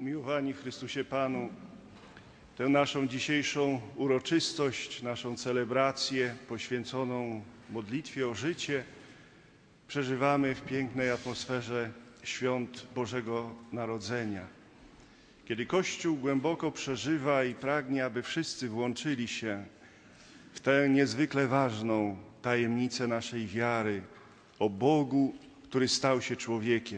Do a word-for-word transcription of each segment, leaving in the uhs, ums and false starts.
Umiłowani w Chrystusie Panu, tę naszą dzisiejszą uroczystość, naszą celebrację poświęconą modlitwie o życie przeżywamy w pięknej atmosferze świąt Bożego Narodzenia. Kiedy Kościół głęboko przeżywa i pragnie, aby wszyscy włączyli się w tę niezwykle ważną tajemnicę naszej wiary o Bogu, który stał się człowiekiem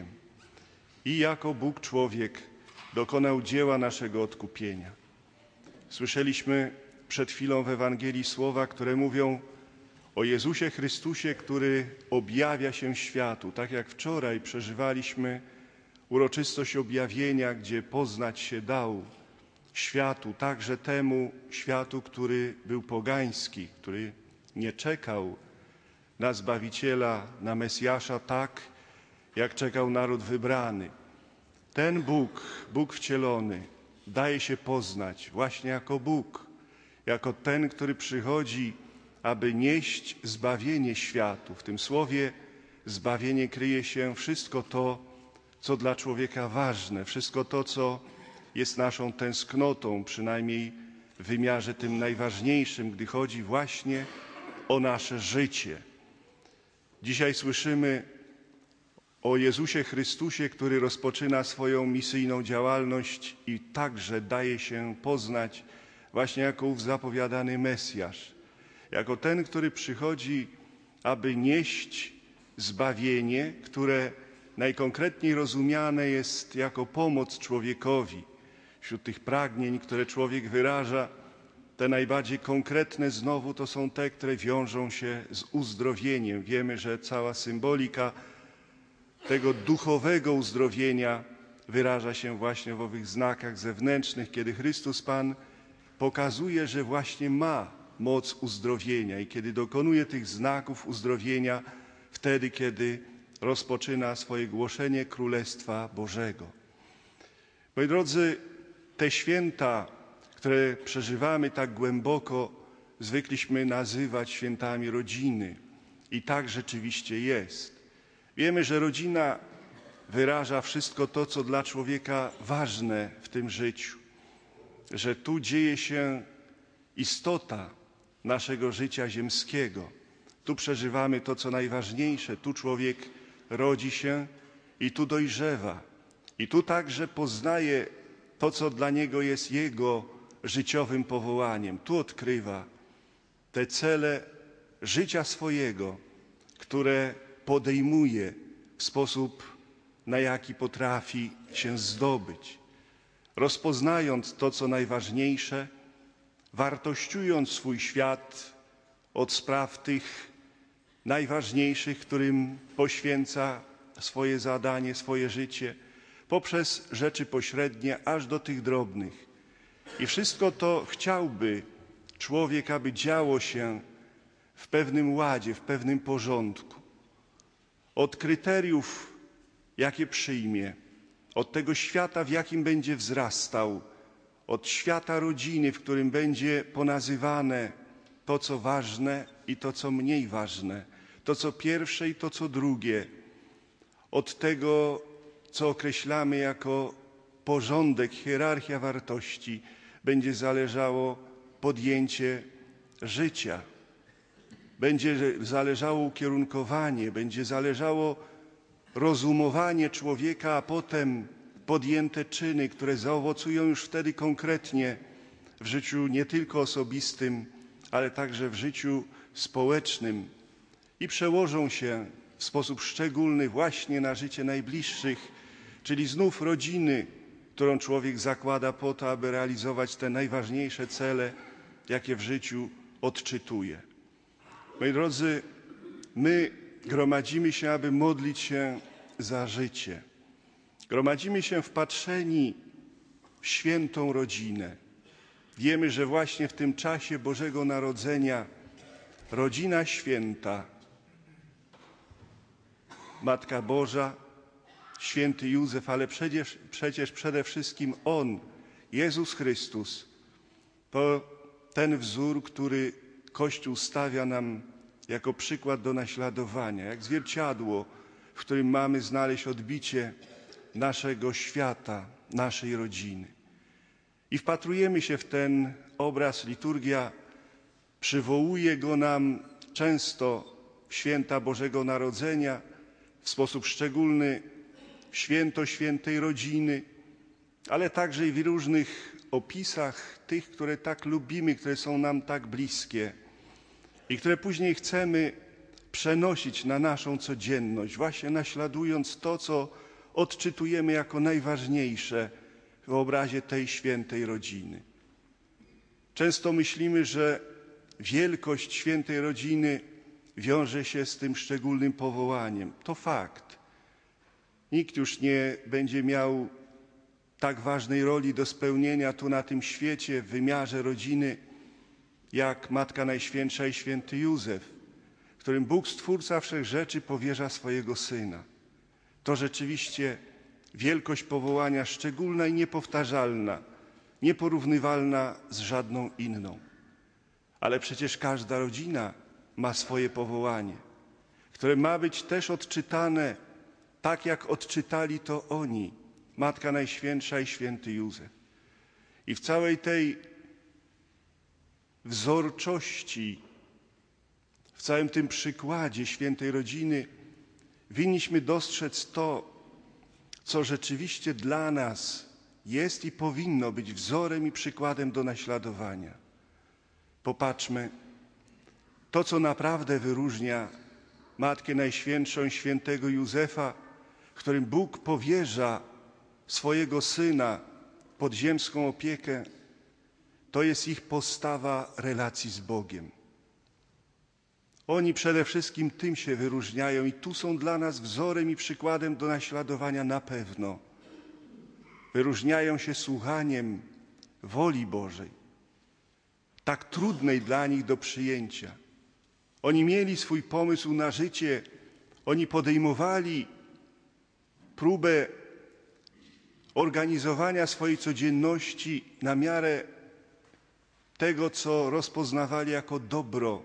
i jako Bóg człowiek dokonał dzieła naszego odkupienia. Słyszeliśmy przed chwilą w Ewangelii słowa, które mówią o Jezusie Chrystusie, który objawia się światu. Tak jak wczoraj przeżywaliśmy uroczystość objawienia, gdzie poznać się dał światu, także temu światu, który był pogański, który nie czekał na Zbawiciela, na Mesjasza tak, jak czekał naród wybrany. Ten Bóg, Bóg wcielony, daje się poznać właśnie jako Bóg, jako ten, który przychodzi, aby nieść zbawienie światu. W tym słowie zbawienie kryje się wszystko to, co dla człowieka ważne, wszystko to, co jest naszą tęsknotą, przynajmniej w wymiarze tym najważniejszym, gdy chodzi właśnie o nasze życie. Dzisiaj słyszymy o Jezusie Chrystusie, który rozpoczyna swoją misyjną działalność i także daje się poznać właśnie jako ów zapowiadany Mesjasz, jako ten, który przychodzi, aby nieść zbawienie, które najkonkretniej rozumiane jest jako pomoc człowiekowi. Wśród tych pragnień, które człowiek wyraża, te najbardziej konkretne znowu to są te, które wiążą się z uzdrowieniem. Wiemy, że cała symbolika tego duchowego uzdrowienia wyraża się właśnie w owych znakach zewnętrznych, kiedy Chrystus Pan pokazuje, że właśnie ma moc uzdrowienia i kiedy dokonuje tych znaków uzdrowienia wtedy, kiedy rozpoczyna swoje głoszenie Królestwa Bożego. Moi drodzy, te święta, które przeżywamy tak głęboko, zwykliśmy nazywać świętami rodziny i tak rzeczywiście jest. Wiemy, że rodzina wyraża wszystko to, co dla człowieka ważne w tym życiu, że tu dzieje się istota naszego życia ziemskiego. Tu przeżywamy to, co najważniejsze, tu człowiek rodzi się i tu dojrzewa. I tu także poznaje to, co dla niego jest jego życiowym powołaniem. Tu odkrywa te cele życia swojego, które podejmuje w sposób, na jaki potrafi się zdobyć. Rozpoznając to, co najważniejsze, wartościując swój świat od spraw tych najważniejszych, którym poświęca swoje zadanie, swoje życie, poprzez rzeczy pośrednie, aż do tych drobnych. I wszystko to chciałby człowiek, aby działo się w pewnym ładzie, w pewnym porządku. Od kryteriów, jakie przyjmie, od tego świata, w jakim będzie wzrastał, od świata rodziny, w którym będzie ponazywane to, co ważne i to, co mniej ważne, to, co pierwsze i to, co drugie, od tego, co określamy jako porządek, hierarchia wartości, będzie zależało podjęcie życia. Będzie zależało ukierunkowanie, będzie zależało rozumowanie człowieka, a potem podjęte czyny, które zaowocują już wtedy konkretnie w życiu nie tylko osobistym, ale także w życiu społecznym i przełożą się w sposób szczególny właśnie na życie najbliższych, czyli znów rodziny, którą człowiek zakłada po to, aby realizować te najważniejsze cele, jakie w życiu odczytuje. Moi drodzy, my gromadzimy się, aby modlić się za życie. Gromadzimy się wpatrzeni w świętą rodzinę. Wiemy, że właśnie w tym czasie Bożego Narodzenia rodzina święta, Matka Boża, święty Józef, ale przecież, przecież przede wszystkim On, Jezus Chrystus, to ten wzór, który Kościół stawia nam jako przykład do naśladowania, jak zwierciadło, w którym mamy znaleźć odbicie naszego świata, naszej rodziny. I wpatrujemy się w ten obraz. Liturgia przywołuje go nam często w święta Bożego Narodzenia, w sposób szczególny w święto świętej rodziny, ale także i w różnych opisach tych, które tak lubimy, które są nam tak bliskie i które później chcemy przenosić na naszą codzienność, właśnie naśladując to, co odczytujemy jako najważniejsze w obrazie tej świętej rodziny. Często myślimy, że wielkość świętej rodziny wiąże się z tym szczególnym powołaniem. To fakt. Nikt już nie będzie miał tak ważnej roli do spełnienia tu na tym świecie w wymiarze rodziny, jak Matka Najświętsza i święty Józef, którym Bóg, Stwórca wszechrzeczy, powierza swojego Syna. To rzeczywiście wielkość powołania szczególna i niepowtarzalna, nieporównywalna z żadną inną. Ale przecież każda rodzina ma swoje powołanie, które ma być też odczytane tak, jak odczytali to oni, Matka Najświętsza i święty Józef. I w całej tej wzorczości, w całym tym przykładzie świętej rodziny winniśmy dostrzec to, co rzeczywiście dla nas jest i powinno być wzorem i przykładem do naśladowania. Popatrzmy, to, co naprawdę wyróżnia Matkę Najświętszą i świętego Józefa, którym Bóg powierza swojego Syna pod ziemską opiekę, to jest ich postawa relacji z Bogiem. Oni przede wszystkim tym się wyróżniają i tu są dla nas wzorem i przykładem do naśladowania na pewno. Wyróżniają się słuchaniem woli Bożej, tak trudnej dla nich do przyjęcia. Oni mieli swój pomysł na życie, oni podejmowali próbę organizowania swojej codzienności na miarę tego, co rozpoznawali jako dobro.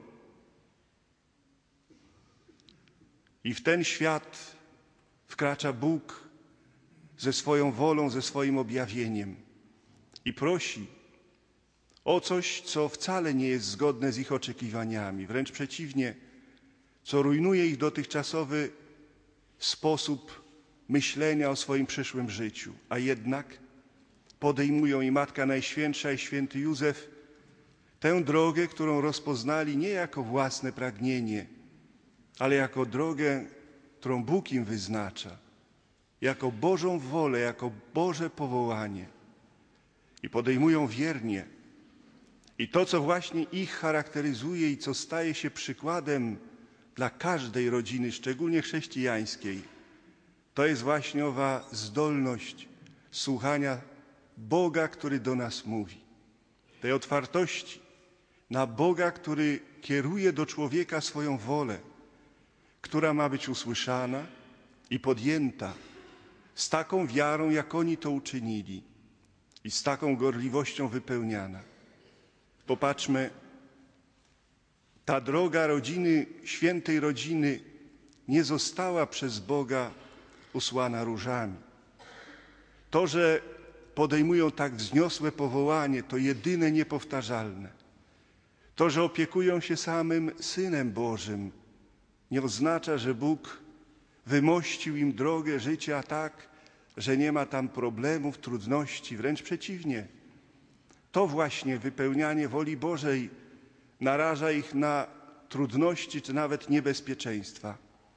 I w ten świat wkracza Bóg ze swoją wolą, ze swoim objawieniem i prosi o coś, co wcale nie jest zgodne z ich oczekiwaniami. Wręcz przeciwnie, co rujnuje ich dotychczasowy sposób myślenia o swoim przyszłym życiu. A jednak podejmują i Matka Najświętsza i święty Józef tę drogę, którą rozpoznali nie jako własne pragnienie, ale jako drogę, którą Bóg im wyznacza, jako Bożą wolę, jako Boże powołanie. I podejmują wiernie. I to, co właśnie ich charakteryzuje i co staje się przykładem dla każdej rodziny, szczególnie chrześcijańskiej, to jest właśnie owa zdolność słuchania Boga, który do nas mówi. Tej otwartości na Boga, który kieruje do człowieka swoją wolę, która ma być usłyszana i podjęta z taką wiarą, jak oni to uczynili i z taką gorliwością wypełniana. Popatrzmy, ta droga rodziny, świętej rodziny nie została przez Boga usłana różami. To, że podejmują tak wzniosłe powołanie, to jedyne niepowtarzalne. To, że opiekują się samym Synem Bożym, nie oznacza, że Bóg wymościł im drogę życia tak, że nie ma tam problemów, trudności, wręcz przeciwnie. To właśnie wypełnianie woli Bożej naraża ich na trudności czy nawet niebezpieczeństwa.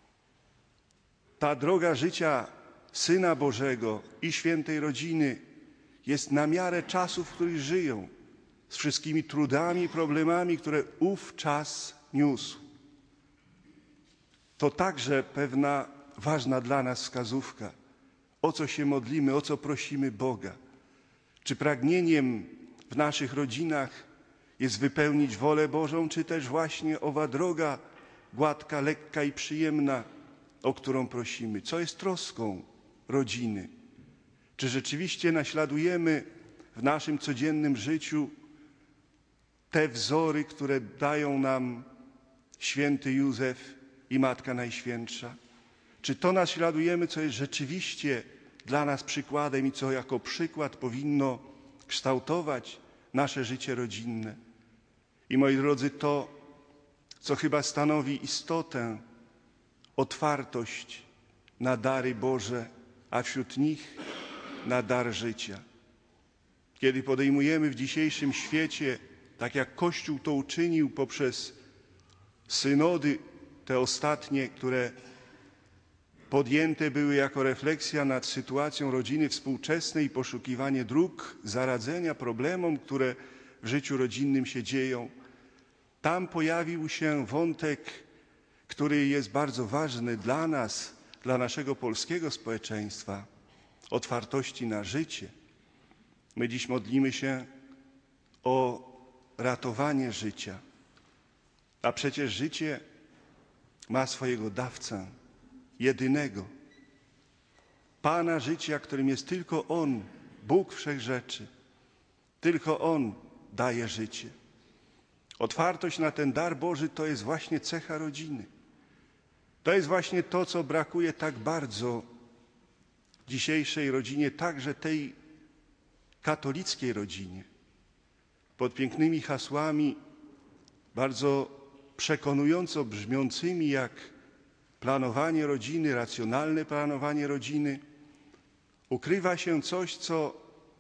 Ta droga życia Syna Bożego i świętej rodziny jest na miarę czasów, w których żyją, z wszystkimi trudami i problemami, które ów czas niósł. To także pewna ważna dla nas wskazówka, o co się modlimy, o co prosimy Boga. Czy pragnieniem w naszych rodzinach jest wypełnić wolę Bożą, czy też właśnie owa droga gładka, lekka i przyjemna, o którą prosimy? Co jest troską rodziny? Czy rzeczywiście naśladujemy w naszym codziennym życiu te wzory, które dają nam święty Józef i Matka Najświętsza? Czy to naśladujemy, co jest rzeczywiście dla nas przykładem i co jako przykład powinno kształtować nasze życie rodzinne. I moi drodzy, to, co chyba stanowi istotę, otwartość na dary Boże, a wśród nich na dar życia. Kiedy podejmujemy w dzisiejszym świecie, tak jak Kościół to uczynił poprzez synody, te ostatnie, które podjęte były jako refleksja nad sytuacją rodziny współczesnej i poszukiwanie dróg zaradzenia problemom, które w życiu rodzinnym się dzieją, tam pojawił się wątek, który jest bardzo ważny dla nas, dla naszego polskiego społeczeństwa, otwartości na życie. My dziś modlimy się o ratowanie życia, a przecież życie ma swojego dawcę, jedynego, Pana życia, którym jest tylko On, Bóg Wszechrzeczy. Tylko On daje życie. Otwartość na ten dar Boży to jest właśnie cecha rodziny. To jest właśnie to, co brakuje tak bardzo dzisiejszej rodzinie, także tej katolickiej rodzinie. Pod pięknymi hasłami, bardzo przekonująco brzmiącymi jak planowanie rodziny, racjonalne planowanie rodziny, ukrywa się coś, co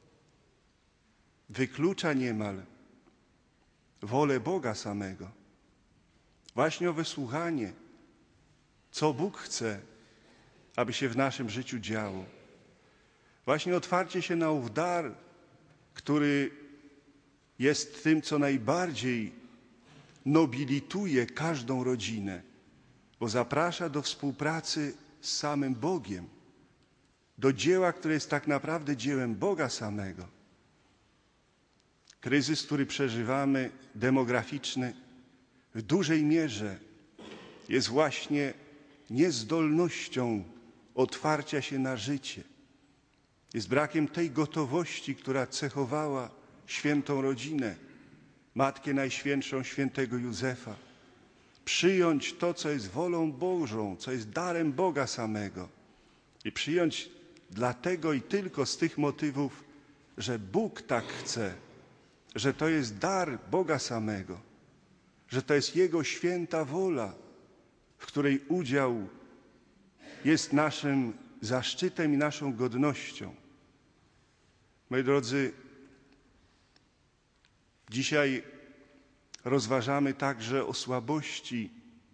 wyklucza niemal wolę Boga samego. Właśnie o wysłuchanie, co Bóg chce, aby się w naszym życiu działo. Właśnie otwarcie się na ów dar, który jest tym, co najbardziej nobilituje każdą rodzinę, bo zaprasza do współpracy z samym Bogiem, do dzieła, które jest tak naprawdę dziełem Boga samego. Kryzys, który przeżywamy, demograficzny, w dużej mierze jest właśnie niezdolnością otwarcia się na życie. Jest brakiem tej gotowości, która cechowała świętą rodzinę, Matkę Najświętszą świętego Józefa. Przyjąć to, co jest wolą Bożą, co jest darem Boga samego. I przyjąć dlatego i tylko z tych motywów, że Bóg tak chce, że to jest dar Boga samego, że to jest Jego święta wola, w której udział jest naszym zaszczytem i naszą godnością. Moi drodzy, dzisiaj rozważamy także o słabości,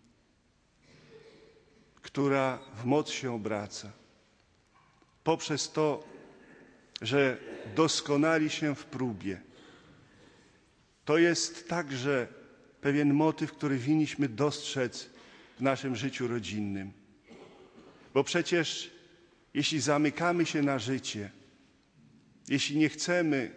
która w moc się obraca. Poprzez to, że doskonali się w próbie. To jest także pewien motyw, który winniśmy dostrzec w naszym życiu rodzinnym. Bo przecież jeśli zamykamy się na życie, jeśli nie chcemy,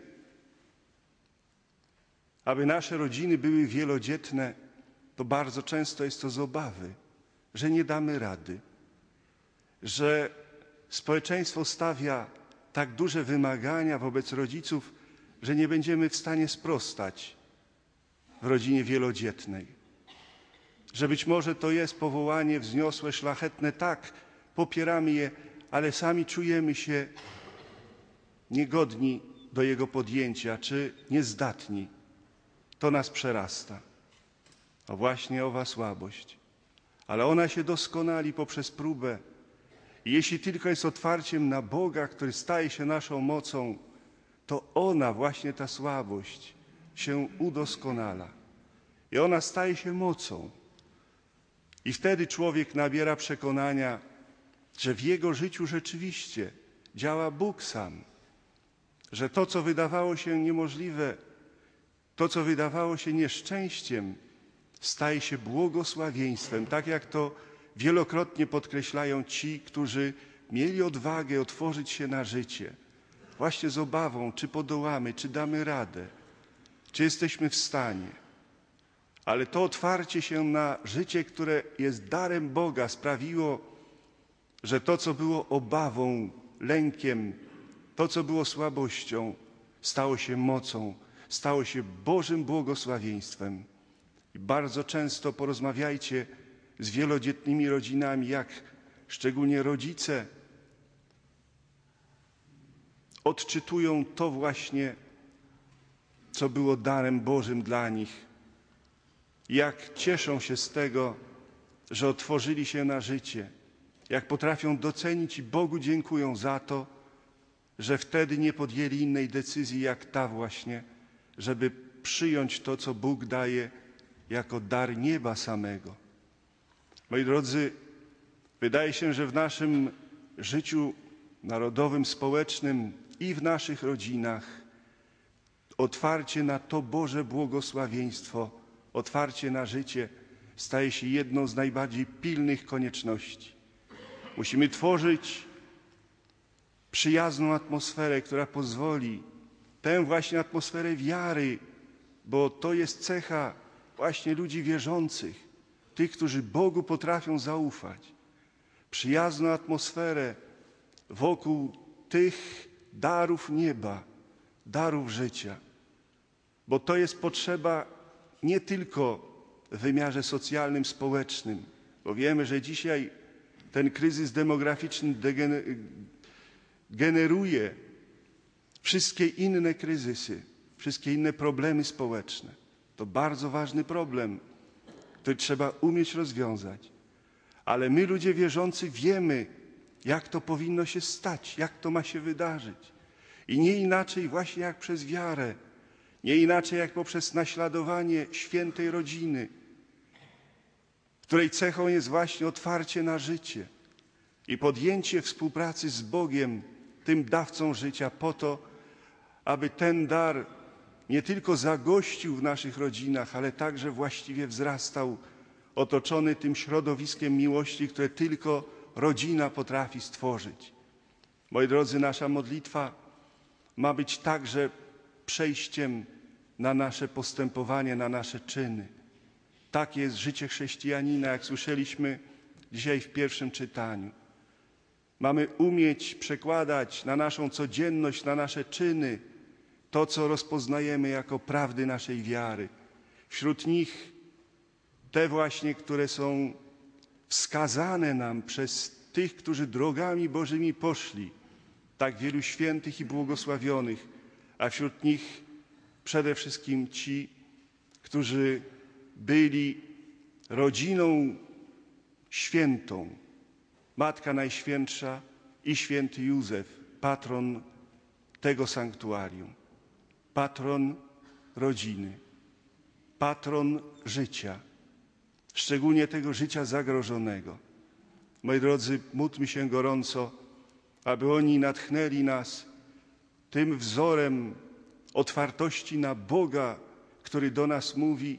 aby nasze rodziny były wielodzietne, to bardzo często jest to z obawy, że nie damy rady, że społeczeństwo stawia tak duże wymagania wobec rodziców, że nie będziemy w stanie sprostać w rodzinie wielodzietnej. Że być może to jest powołanie wzniosłe, szlachetne, tak, popieramy je, ale sami czujemy się niegodni do jego podjęcia, czy niezdatni. To nas przerasta. A właśnie owa słabość. Ale ona się doskonali poprzez próbę. I jeśli tylko jest otwarciem na Boga, który staje się naszą mocą, to ona, właśnie ta słabość, się udoskonala. I ona staje się mocą. I wtedy człowiek nabiera przekonania, że w jego życiu rzeczywiście działa Bóg sam. Że to, co wydawało się niemożliwe, to, co wydawało się nieszczęściem, staje się błogosławieństwem, tak jak to wielokrotnie podkreślają ci, którzy mieli odwagę otworzyć się na życie. Właśnie z obawą, czy podołamy, czy damy radę, czy jesteśmy w stanie. Ale to otwarcie się na życie, które jest darem Boga, sprawiło, że to, co było obawą, lękiem, to, co było słabością, stało się mocą, stało się Bożym błogosławieństwem. I bardzo często porozmawiajcie z wielodzietnymi rodzinami, jak szczególnie rodzice odczytują to właśnie, co było darem Bożym dla nich. Jak cieszą się z tego, że otworzyli się na życie. Jak potrafią docenić i Bogu dziękują za to, że wtedy nie podjęli innej decyzji jak ta właśnie, żeby przyjąć to, co Bóg daje jako dar nieba samego. Moi drodzy, wydaje się, że w naszym życiu narodowym, społecznym i w naszych rodzinach otwarcie na to Boże błogosławieństwo, otwarcie na życie staje się jedną z najbardziej pilnych konieczności. Musimy tworzyć przyjazną atmosferę, która pozwoli, tę właśnie atmosferę wiary, bo to jest cecha właśnie ludzi wierzących, tych, którzy Bogu potrafią zaufać. Przyjazną atmosferę wokół tych darów nieba, darów życia. Bo to jest potrzeba nie tylko w wymiarze socjalnym, społecznym, bo wiemy, że dzisiaj ten kryzys demograficzny generuje wszystkie inne kryzysy, wszystkie inne problemy społeczne. To bardzo ważny problem, który trzeba umieć rozwiązać. Ale my, ludzie wierzący, wiemy, jak to powinno się stać, jak to ma się wydarzyć. I nie inaczej właśnie jak przez wiarę, nie inaczej jak poprzez naśladowanie świętej rodziny, której cechą jest właśnie otwarcie na życie i podjęcie współpracy z Bogiem, tym dawcą życia, po to, aby ten dar nie tylko zagościł w naszych rodzinach, ale także właściwie wzrastał, otoczony tym środowiskiem miłości, które tylko rodzina potrafi stworzyć. Moi drodzy, nasza modlitwa ma być także przejściem na nasze postępowanie, na nasze czyny. Tak jest życie chrześcijanina, jak słyszeliśmy dzisiaj w pierwszym czytaniu. Mamy umieć przekładać na naszą codzienność, na nasze czyny to, co rozpoznajemy jako prawdy naszej wiary. Wśród nich te właśnie, które są wskazane nam przez tych, którzy drogami Bożymi poszli, tak wielu świętych i błogosławionych, a wśród nich przede wszystkim ci, którzy byli rodziną świętą. Matka Najświętsza i święty Józef, patron tego sanktuarium, patron rodziny, patron życia, szczególnie tego życia zagrożonego. Moi drodzy, módlmy się gorąco, aby oni natchnęli nas tym wzorem otwartości na Boga, który do nas mówi,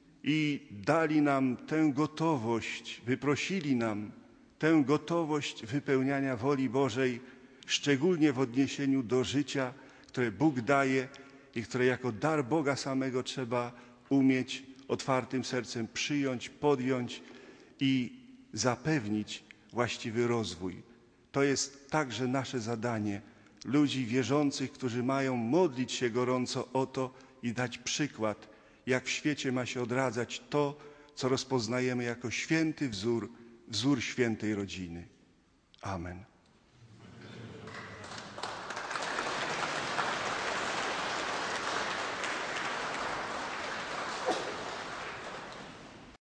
i dali nam tę gotowość, wyprosili nam tę gotowość wypełniania woli Bożej, szczególnie w odniesieniu do życia, które Bóg daje i które jako dar Boga samego trzeba umieć otwartym sercem przyjąć, podjąć i zapewnić właściwy rozwój. To jest także nasze zadanie, ludzi wierzących, którzy mają modlić się gorąco o to i dać przykład, jak w świecie ma się odradzać to, co rozpoznajemy jako święty wzór, wzór świętej rodziny. Amen.